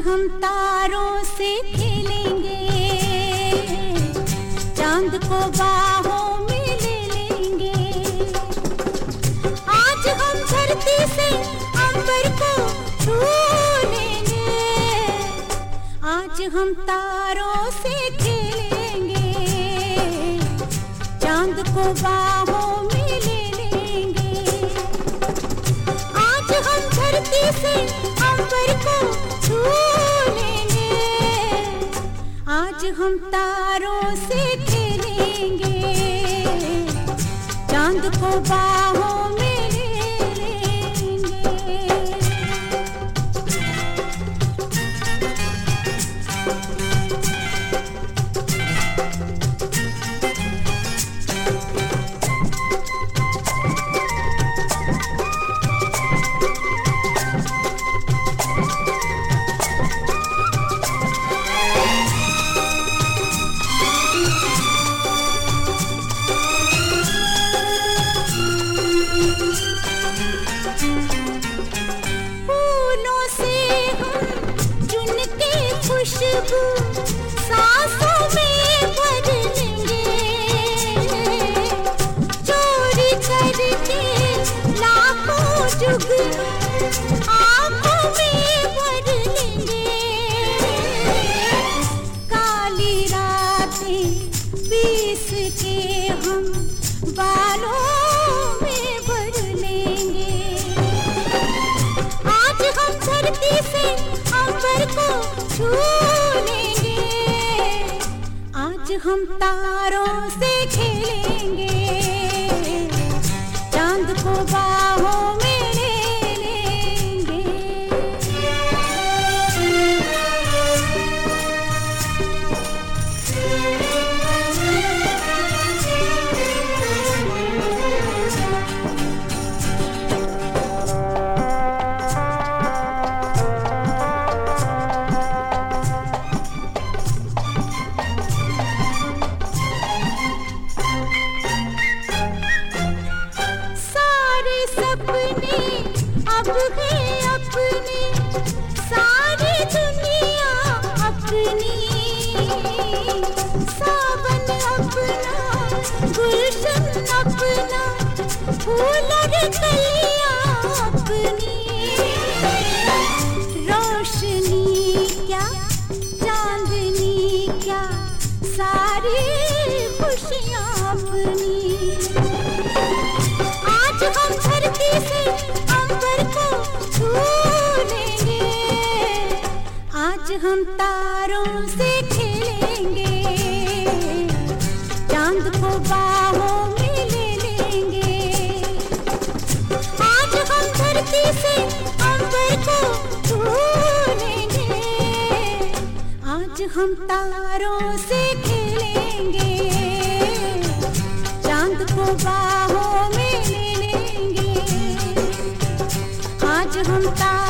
हम तारों से खेलेंगे, चांद को बाहों में ले लेंगे। आज हम धरती से अंबर को छू लेंगे, आज हम तारों से खेलेंगे, चांद को बाहों में ले लेंगे। आज हम धरती से अंबर को छू लेंगे, आज हम तारों से खेलेंगे, चांद को बाहों में ले लेंगे। खुशबू सांसों में भर लेंगे, चोरी करके लाखों जुगनू आंखों में भर लेंगे। काली रातें पीस के हम बालों में भर लेंगे। आज हम धरती से अंबर को छू लेंगे, आज हम तारों से खेलेंगे, चांद को बाहों में ले लेंगे। अब है अपने, सारी दुनिया अपनी, सावन अपना, गुलशन अपना, फूल और कलियां अपनी। रोशनी क्या, चांदनी क्या, सारी खुशियां अपनी। आज हम धरती से अंबर को छू लेंगे, आज हम तारों से खेलेंगे, चांद को बाहों में ले लेंगे। आज हम धरती से अंबर को छू लेंगे, आज हम तारों से खेलेंगे, चांद को बाहों में ले लेंगे। आज हम